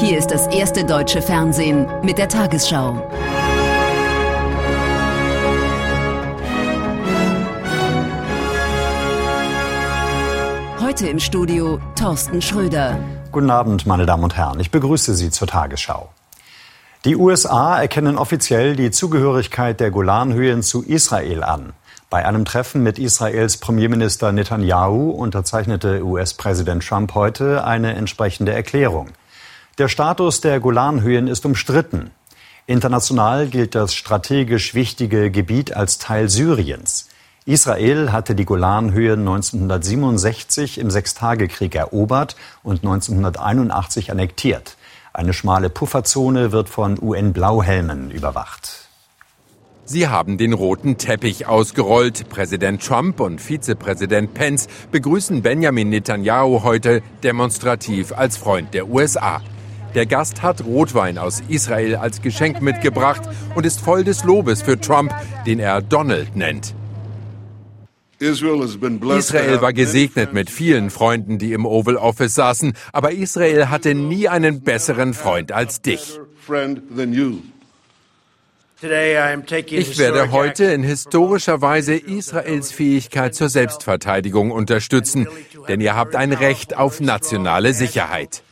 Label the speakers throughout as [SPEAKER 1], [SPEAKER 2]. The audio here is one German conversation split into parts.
[SPEAKER 1] Hier ist das erste deutsche Fernsehen mit der Tagesschau. Heute im Studio Thorsten Schröder.
[SPEAKER 2] Guten Abend, meine Damen und Herren. Ich begrüße Sie zur Tagesschau. Die USA erkennen offiziell die Zugehörigkeit der Golanhöhen zu Israel an. Bei einem Treffen mit Israels Premierminister Netanyahu unterzeichnete US-Präsident Trump heute eine entsprechende Erklärung. Der Status der Golanhöhen ist umstritten. International gilt das strategisch wichtige Gebiet als Teil Syriens. Israel hatte die Golanhöhen 1967 im Sechstagekrieg erobert und 1981 annektiert. Eine schmale Pufferzone wird von UN-Blauhelmen überwacht.
[SPEAKER 3] Sie haben den roten Teppich ausgerollt. Präsident Trump und Vizepräsident Pence begrüßen Benjamin Netanyahu heute demonstrativ als Freund der USA. Der Gast hat Rotwein aus Israel als Geschenk mitgebracht und ist voll des Lobes für Trump, den er Donald nennt. Israel war gesegnet mit vielen Freunden, die im Oval Office saßen, aber Israel hatte nie einen besseren Freund als dich. Ich werde heute in historischer Weise Israels Fähigkeit zur Selbstverteidigung unterstützen, denn ihr habt ein Recht auf nationale Sicherheit.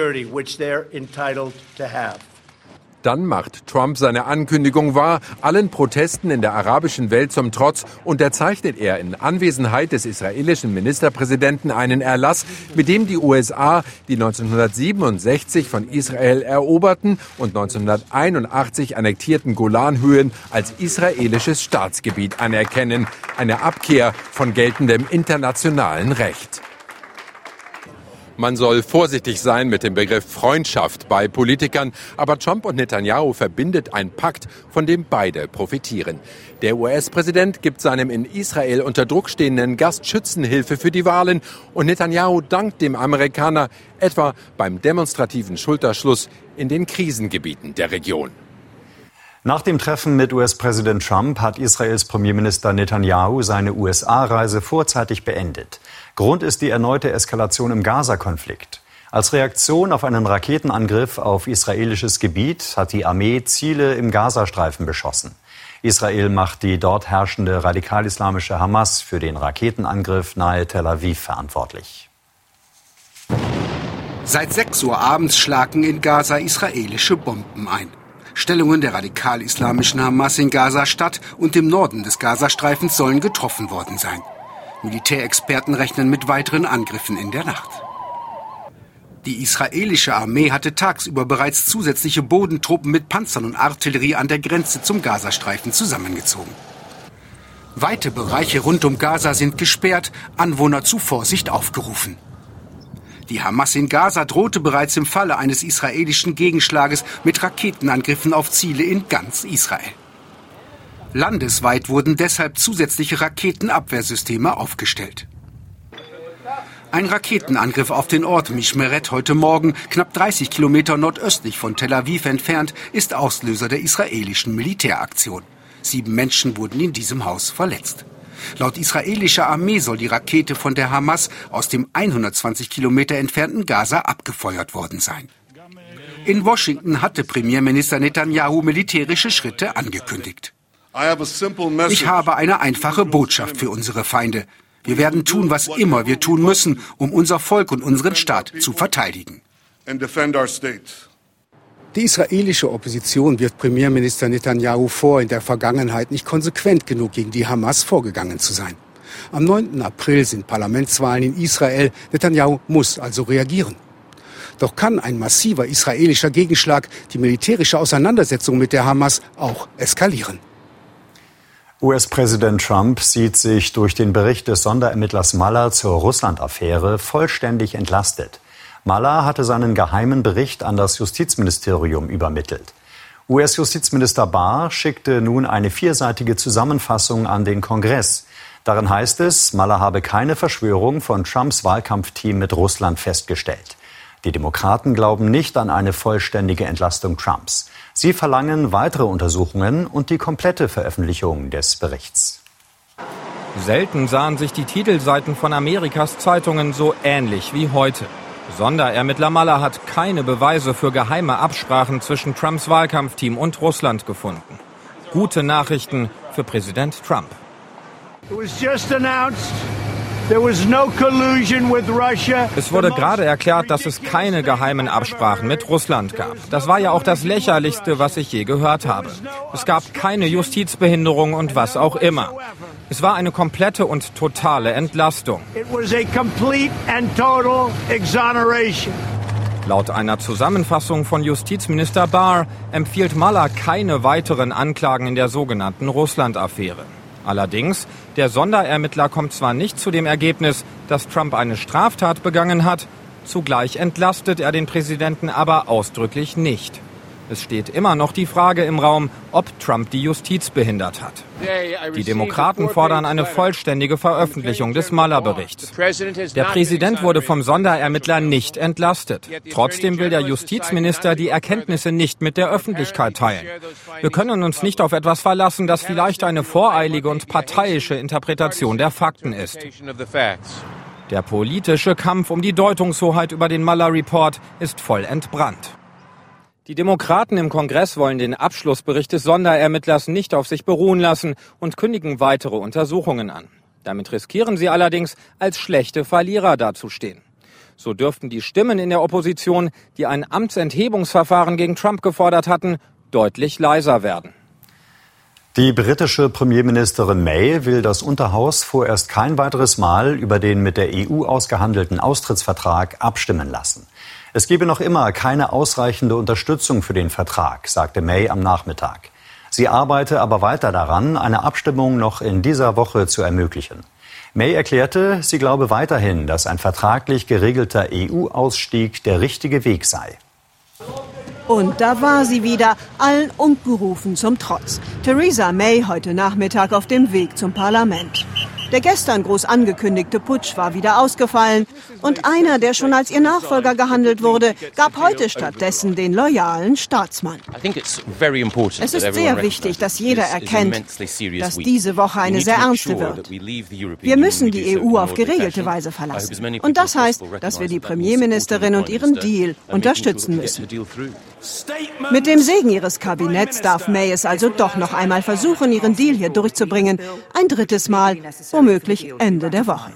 [SPEAKER 3] Dann macht Trump seine Ankündigung wahr. Allen Protesten in der arabischen Welt zum Trotz unterzeichnet er in Anwesenheit des israelischen Ministerpräsidenten einen Erlass, mit dem die USA die 1967 von Israel eroberten und 1981 annektierten Golanhöhen als israelisches Staatsgebiet anerkennen. Eine Abkehr von geltendem internationalen Recht. Man soll vorsichtig sein mit dem Begriff Freundschaft bei Politikern, aber Trump und Netanyahu verbindet ein Pakt, von dem beide profitieren. Der US-Präsident gibt seinem in Israel unter Druck stehenden Gast Schützenhilfe für die Wahlen und Netanyahu dankt dem Amerikaner etwa beim demonstrativen Schulterschluss in den Krisengebieten der Region.
[SPEAKER 2] Nach dem Treffen mit US-Präsident Trump hat Israels Premierminister Netanyahu seine USA-Reise vorzeitig beendet. Grund ist die erneute Eskalation im Gaza-Konflikt. Als Reaktion auf einen Raketenangriff auf israelisches Gebiet hat die Armee Ziele im Gazastreifen beschossen. Israel macht die dort herrschende radikal-islamische Hamas für den Raketenangriff nahe Tel Aviv verantwortlich.
[SPEAKER 4] Seit 6 Uhr abends schlagen in Gaza israelische Bomben ein. Stellungen der radikal-islamischen Hamas in Gaza-Stadt und im Norden des Gazastreifens sollen getroffen worden sein. Militärexperten rechnen mit weiteren Angriffen in der Nacht. Die israelische Armee hatte tagsüber bereits zusätzliche Bodentruppen mit Panzern und Artillerie an der Grenze zum Gazastreifen zusammengezogen. Weite Bereiche rund um Gaza sind gesperrt, Anwohner zu Vorsicht aufgerufen. Die Hamas in Gaza drohte bereits im Falle eines israelischen Gegenschlages mit Raketenangriffen auf Ziele in ganz Israel. Landesweit wurden deshalb zusätzliche Raketenabwehrsysteme aufgestellt. Ein Raketenangriff auf den Ort Mishmeret heute Morgen, knapp 30 Kilometer nordöstlich von Tel Aviv entfernt, ist Auslöser der israelischen Militäraktion. 7 Menschen wurden in diesem Haus verletzt. Laut israelischer Armee soll die Rakete von der Hamas aus dem 120 Kilometer entfernten Gaza abgefeuert worden sein. In Washington hatte Premierminister Netanyahu militärische Schritte angekündigt. Ich habe eine einfache Botschaft für unsere Feinde. Wir werden tun, was immer wir tun müssen, um unser Volk und unseren Staat zu verteidigen.
[SPEAKER 5] Die israelische Opposition wirft Premierminister Netanyahu vor, in der Vergangenheit nicht konsequent genug gegen die Hamas vorgegangen zu sein. Am 9. April sind Parlamentswahlen in Israel. Netanyahu muss also reagieren. Doch kann ein massiver israelischer Gegenschlag die militärische Auseinandersetzung mit der Hamas auch eskalieren?
[SPEAKER 2] US-Präsident Trump sieht sich durch den Bericht des Sonderermittlers Mueller zur Russland-Affäre vollständig entlastet. Mueller hatte seinen geheimen Bericht an das Justizministerium übermittelt. US-Justizminister Barr schickte nun eine 4-seitige Zusammenfassung an den Kongress. Darin heißt es, Mueller habe keine Verschwörung von Trumps Wahlkampfteam mit Russland festgestellt. Die Demokraten glauben nicht an eine vollständige Entlastung Trumps. Sie verlangen weitere Untersuchungen und die komplette Veröffentlichung des Berichts.
[SPEAKER 6] Selten sahen sich die Titelseiten von Amerikas Zeitungen so ähnlich wie heute. Sonderermittler Mueller hat keine Beweise für geheime Absprachen zwischen Trumps Wahlkampfteam und Russland gefunden. Gute Nachrichten für Präsident Trump. Es wurde gerade erklärt, dass es keine geheimen Absprachen mit Russland gab. Das war ja auch das Lächerlichste, was ich je gehört habe. Es gab keine Justizbehinderung und was auch immer. Es war eine komplette und totale Entlastung. Laut einer Zusammenfassung von Justizminister Barr empfiehlt Mueller keine weiteren Anklagen in der sogenannten Russland-Affäre. Allerdings, der Sonderermittler kommt zwar nicht zu dem Ergebnis, dass Trump eine Straftat begangen hat, zugleich entlastet er den Präsidenten aber ausdrücklich nicht. Es steht immer noch die Frage im Raum, ob Trump die Justiz behindert hat. Die Demokraten fordern eine vollständige Veröffentlichung des Mueller-Berichts. Der Präsident wurde vom Sonderermittler nicht entlastet. Trotzdem will der Justizminister die Erkenntnisse nicht mit der Öffentlichkeit teilen. Wir können uns nicht auf etwas verlassen, das vielleicht eine voreilige und parteiische Interpretation der Fakten ist. Der politische Kampf um die Deutungshoheit über den Mueller-Report ist voll entbrannt. Die Demokraten im Kongress wollen den Abschlussbericht des Sonderermittlers nicht auf sich beruhen lassen und kündigen weitere Untersuchungen an. Damit riskieren sie allerdings, als schlechte Verlierer dazustehen. So dürften die Stimmen in der Opposition, die ein Amtsenthebungsverfahren gegen Trump gefordert hatten, deutlich leiser werden.
[SPEAKER 2] Die britische Premierministerin May will das Unterhaus vorerst kein weiteres Mal über den mit der EU ausgehandelten Austrittsvertrag abstimmen lassen. Es gebe noch immer keine ausreichende Unterstützung für den Vertrag, sagte May am Nachmittag. Sie arbeite aber weiter daran, eine Abstimmung noch in dieser Woche zu ermöglichen. May erklärte, sie glaube weiterhin, dass ein vertraglich geregelter EU-Ausstieg der richtige Weg sei.
[SPEAKER 7] Und da war sie wieder, allen Unkenrufen zum Trotz. Theresa May heute Nachmittag auf dem Weg zum Parlament. Der gestern groß angekündigte Putsch war wieder ausgefallen und einer, der schon als ihr Nachfolger gehandelt wurde, gab heute stattdessen den loyalen Staatsmann. Es ist sehr wichtig, dass jeder erkennt, dass diese Woche eine sehr ernste wird. Wir müssen die EU auf geregelte Weise verlassen. Und das heißt, dass wir die Premierministerin und ihren Deal unterstützen müssen. Mit dem Segen ihres Kabinetts darf May es also doch noch einmal versuchen, ihren Deal hier durchzubringen. Ein drittes Mal, womöglich Ende der Woche.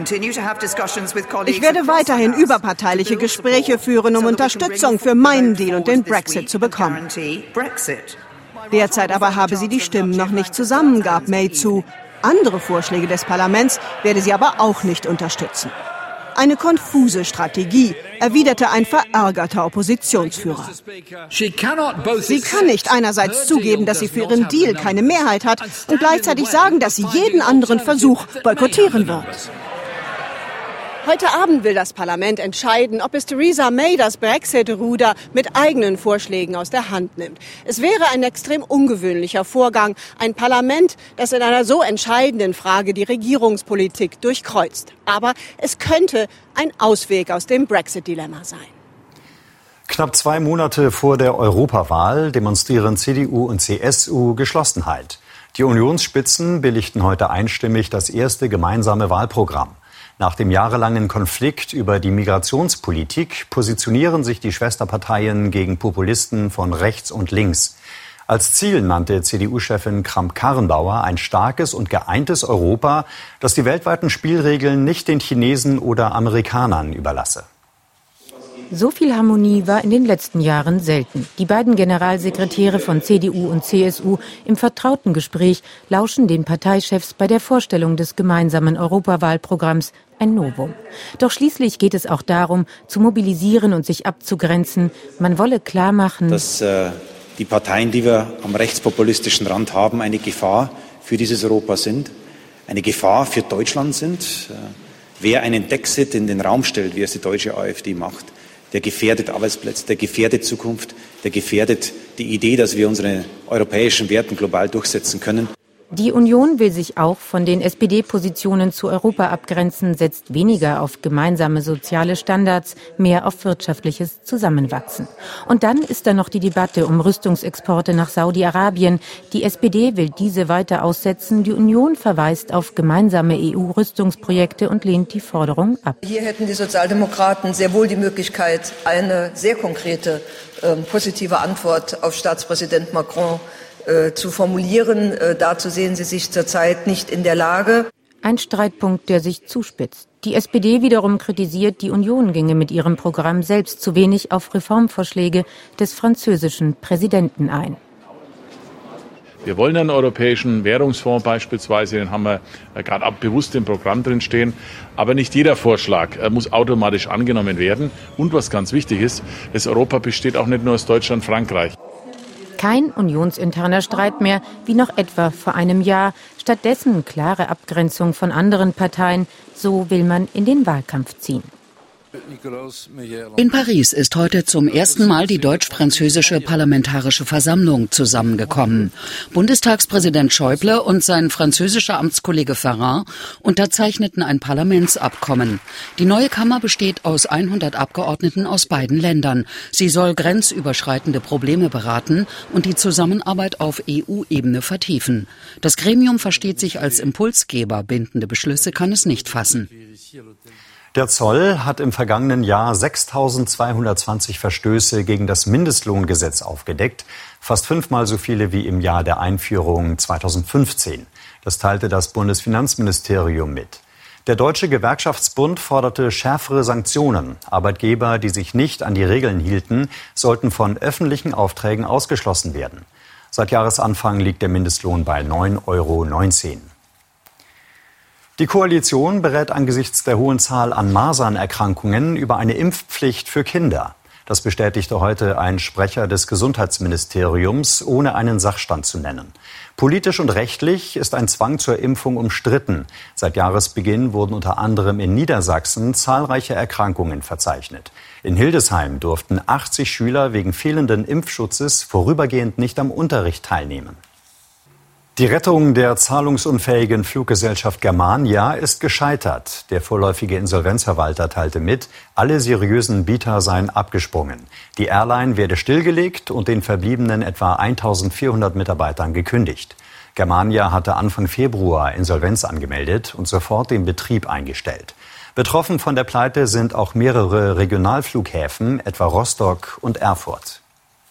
[SPEAKER 7] Ich werde weiterhin überparteiliche Gespräche führen, um Unterstützung für meinen Deal und den Brexit zu bekommen. Derzeit aber habe sie die Stimmen noch nicht zusammen, gab May zu. Andere Vorschläge des Parlaments werde sie aber auch nicht unterstützen. Eine konfuse Strategie, erwiderte ein verärgerter Oppositionsführer. Sie kann nicht einerseits zugeben, dass sie für ihren Deal keine Mehrheit hat und gleichzeitig sagen, dass sie jeden anderen Versuch boykottieren wird. Heute Abend will das Parlament entscheiden, ob es Theresa May das Brexit-Ruder mit eigenen Vorschlägen aus der Hand nimmt. Es wäre ein extrem ungewöhnlicher Vorgang, ein Parlament, das in einer so entscheidenden Frage die Regierungspolitik durchkreuzt. Aber es könnte ein Ausweg aus dem Brexit-Dilemma sein.
[SPEAKER 2] Knapp 2 Monate vor der Europawahl demonstrieren CDU und CSU Geschlossenheit. Die Unionsspitzen billigten heute einstimmig das erste gemeinsame Wahlprogramm. Nach dem jahrelangen Konflikt über die Migrationspolitik positionieren sich die Schwesterparteien gegen Populisten von rechts und links. Als Ziel nannte CDU-Chefin Kramp-Karrenbauer ein starkes und geeintes Europa, das die weltweiten Spielregeln nicht den Chinesen oder Amerikanern überlasse.
[SPEAKER 8] So viel Harmonie war in den letzten Jahren selten. Die beiden Generalsekretäre von CDU und CSU im vertrauten Gespräch lauschen den Parteichefs bei der Vorstellung des gemeinsamen Europawahlprogramms, ein Novum. Doch schließlich geht es auch darum, zu mobilisieren und sich abzugrenzen. Man wolle klar machen,
[SPEAKER 9] dass die Parteien, die wir am rechtspopulistischen Rand haben, eine Gefahr für dieses Europa sind, eine Gefahr für Deutschland sind. Wer einen Brexit in den Raum stellt, wie es die deutsche AfD macht, der gefährdet Arbeitsplätze, der gefährdet Zukunft, der gefährdet die Idee, dass wir unsere europäischen Werte global durchsetzen können.
[SPEAKER 8] Die Union will sich auch von den SPD-Positionen zu Europa abgrenzen, setzt weniger auf gemeinsame soziale Standards, mehr auf wirtschaftliches Zusammenwachsen. Und dann ist da noch die Debatte um Rüstungsexporte nach Saudi-Arabien. Die SPD will diese weiter aussetzen, die Union verweist auf gemeinsame EU-Rüstungsprojekte und lehnt die Forderung ab.
[SPEAKER 10] Hier hätten die Sozialdemokraten sehr wohl die Möglichkeit, eine sehr konkrete positive Antwort auf Staatspräsident Macron zu formulieren. Dazu sehen sie sich zurzeit nicht in der Lage.
[SPEAKER 8] Ein Streitpunkt, der sich zuspitzt. Die SPD wiederum kritisiert, die Union ginge mit ihrem Programm selbst zu wenig auf Reformvorschläge des französischen Präsidenten ein.
[SPEAKER 11] Wir wollen einen europäischen Währungsfonds beispielsweise, den haben wir gerade bewusst im Programm drin stehen. Aber nicht jeder Vorschlag muss automatisch angenommen werden. Und was ganz wichtig ist, das Europa besteht auch nicht nur aus Deutschland und Frankreich.
[SPEAKER 8] Kein unionsinterner Streit mehr, wie noch etwa vor einem Jahr. Stattdessen klare Abgrenzung von anderen Parteien. So will man in den Wahlkampf ziehen.
[SPEAKER 12] In Paris ist heute zum ersten Mal die deutsch-französische Parlamentarische Versammlung zusammengekommen. Bundestagspräsident Schäuble und sein französischer Amtskollege Ferrand unterzeichneten ein Parlamentsabkommen. Die neue Kammer besteht aus 100 Abgeordneten aus beiden Ländern. Sie soll grenzüberschreitende Probleme beraten und die Zusammenarbeit auf EU-Ebene vertiefen. Das Gremium versteht sich als Impulsgeber, bindende Beschlüsse kann es nicht fassen.
[SPEAKER 2] Der Zoll hat im vergangenen Jahr 6.220 Verstöße gegen das Mindestlohngesetz aufgedeckt, fast 5-mal so viele wie im Jahr der Einführung 2015. Das teilte das Bundesfinanzministerium mit. Der Deutsche Gewerkschaftsbund forderte schärfere Sanktionen. Arbeitgeber, die sich nicht an die Regeln hielten, sollten von öffentlichen Aufträgen ausgeschlossen werden. Seit Jahresanfang liegt der Mindestlohn bei 9,19 €. Die Koalition berät angesichts der hohen Zahl an Masernerkrankungen über eine Impfpflicht für Kinder. Das bestätigte heute ein Sprecher des Gesundheitsministeriums, ohne einen Sachstand zu nennen. Politisch und rechtlich ist ein Zwang zur Impfung umstritten. Seit Jahresbeginn wurden unter anderem in Niedersachsen zahlreiche Erkrankungen verzeichnet. In Hildesheim durften 80 Schüler wegen fehlenden Impfschutzes vorübergehend nicht am Unterricht teilnehmen. Die Rettung der zahlungsunfähigen Fluggesellschaft Germania ist gescheitert. Der vorläufige Insolvenzverwalter teilte mit, alle seriösen Bieter seien abgesprungen. Die Airline werde stillgelegt und den verbliebenen etwa 1.400 Mitarbeitern gekündigt. Germania hatte Anfang Februar Insolvenz angemeldet und sofort den Betrieb eingestellt. Betroffen von der Pleite sind auch mehrere Regionalflughäfen, etwa Rostock und Erfurt.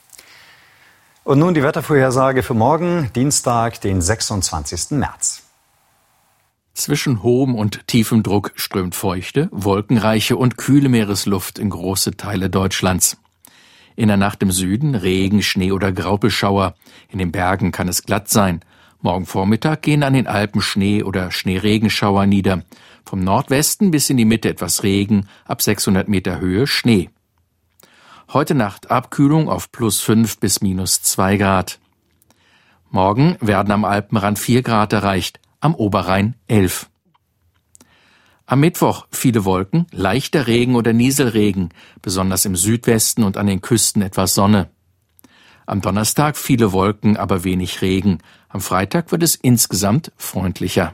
[SPEAKER 2] Und nun die Wettervorhersage für morgen, Dienstag, den 26. März.
[SPEAKER 13] Zwischen hohem und tiefem Druck strömt feuchte, wolkenreiche und kühle Meeresluft in große Teile Deutschlands. In der Nacht im Süden Regen, Schnee oder Graupelschauer. In den Bergen kann es glatt sein. Morgen Vormittag gehen an den Alpen Schnee- oder Schneeregenschauer nieder. Vom Nordwesten bis in die Mitte etwas Regen, ab 600 Meter Höhe Schnee. Heute Nacht Abkühlung auf +5 bis -2 Grad. Morgen werden am Alpenrand 4 Grad erreicht, am Oberrhein 11. Am Mittwoch viele Wolken, leichter Regen oder Nieselregen, besonders im Südwesten und an den Küsten etwas Sonne. Am Donnerstag viele Wolken, aber wenig Regen. Am Freitag wird es insgesamt freundlicher.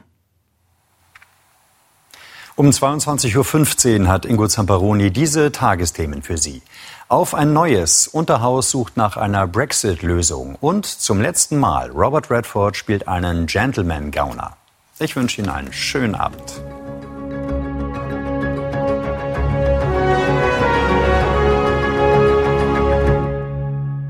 [SPEAKER 2] Um 22.15 Uhr hat Ingo Zamperoni diese Tagesthemen für Sie. Auf ein neues. Unterhaus sucht nach einer Brexit-Lösung. Und zum letzten Mal, Robert Redford spielt einen Gentleman-Gauner. Ich wünsche Ihnen einen schönen Abend.